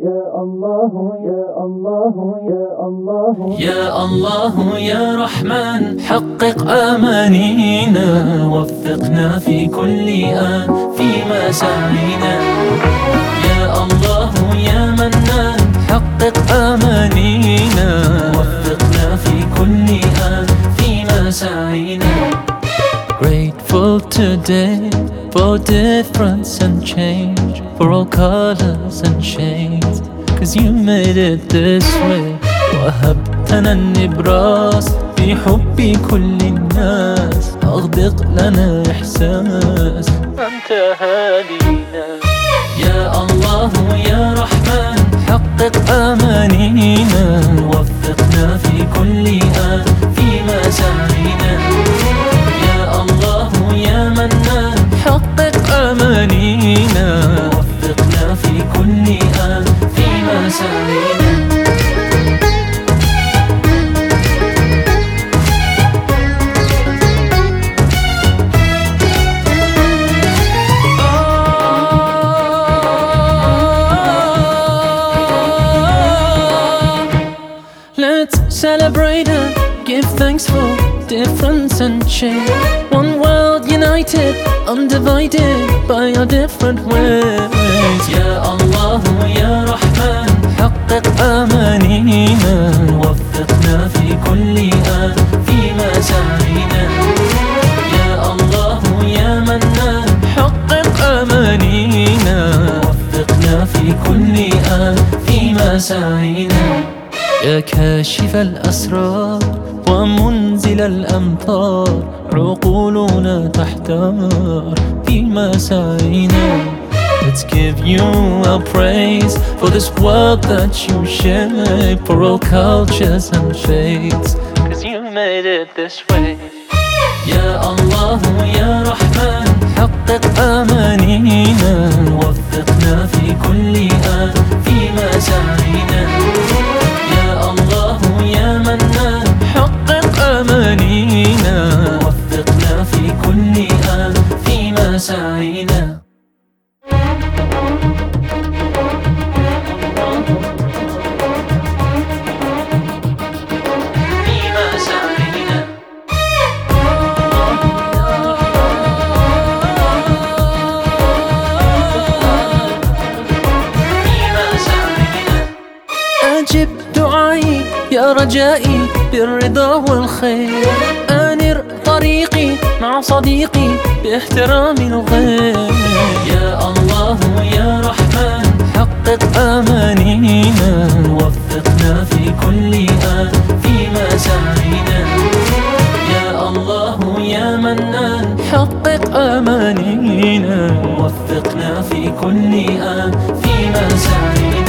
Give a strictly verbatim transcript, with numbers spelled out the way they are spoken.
يا الله يا الله يا الله يا الله يا رحمن حقق آمانينا، وفقنا في كل آن في مساعينا. يا الله يا منان حقق آمانينا، وفقنا في كل آن في مساعينا. Grateful today for difference and change, for all colors and shades, cause you made it this way. وهبتنا النبراس في حب كل الناس، أغدق لنا إحساس أنت هادينا. يا الله يا رحمن حقق آمانينا، وفقنا في كل آن في مساعينا. يا منان حقق آمانينا، وفقنا في كل آن في مساعينا. Let's celebrate and give thanks for difference and change. One world united, undivided by our different ways. يا الله يا رحمن حقق آمانينا، وفقنا في كل آن في مساعينا. يا الله يا منان حقق آمانينا، وفقنا في كل آن في مساعينا. يا كاشف الأسرار ومنزل الأمطار، عقولنا تحتار في مساعينا. Let's give you our praise for this world that you shape, for all cultures and faiths, cause you made it this way. يا الله يا رحمن حقق آمانينا، وفقنا في كل آن في مساعينا. يا الله يا منان حقق آمانينا، وفقنا في كل آن في مساعينا. في مساعينا. في مساعينا. أجب دعائي يا رجائي بالرضا والخير، أنر طريقي مع صديقي باحترام الغير. يا الله يا رحمن حقق آمانينا، وفقنا في كل آن في مساعينا. يا الله يا منان حقق آمانينا، وفقنا في كل آن في مساعينا.